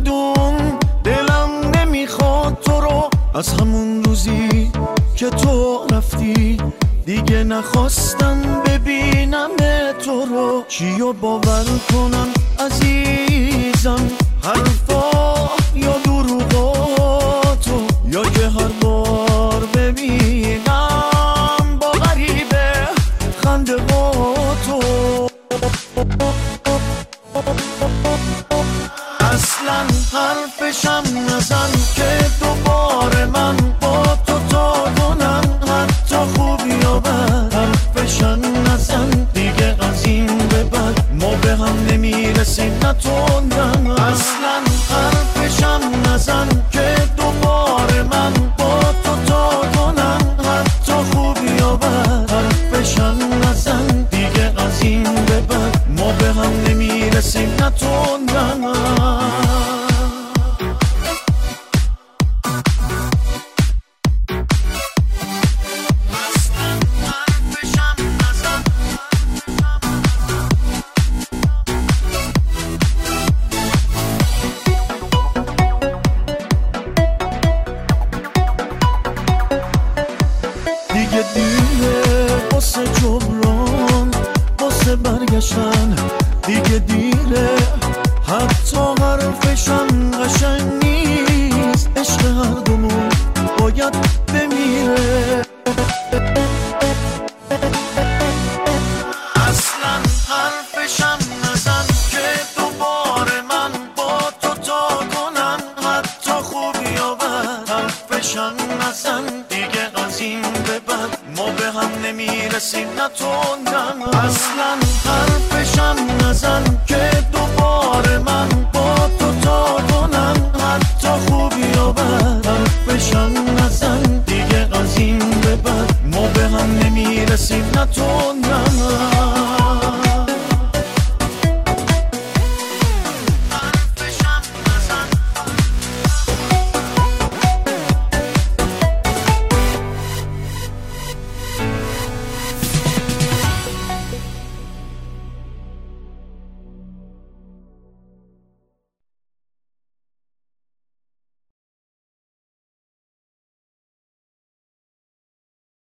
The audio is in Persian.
بدون دلم نمیخواد تو رو. از همون روزی که تو رفتی دیگه نخواستم ببینم تو رو. چیو باور کنم عزیزم، حرفا یا دروغاتو، یا که هر بار ببینم با غریبه خنده تو. اصلا حرفشم نزن که دوباره من با تو تا کنم، حتی خوب یا بد. حرفشم نزن دیگه از این به بعد ما به هم نمیرسیم نتوندم. اصلا حرفشم نزن که دوباره من با تو تا کنم، حتی خوب یا بد. حرفشم نزن دیگه از این به بعد ما به هم نمیرسیم نتوندم. دیگه دیره واسه جبران، واسه برگشتن دیگه دیره. حتی حرفشم قشنگ نیست، عشق هر دومون باید بمیره. اصلا حرفشم نزن که دوباره من با تو تا کنم، حتی خوب یا بد. حرفشم نزن دیگه از این به بعد ما به هم نمیرسیم نتوندم. اصلا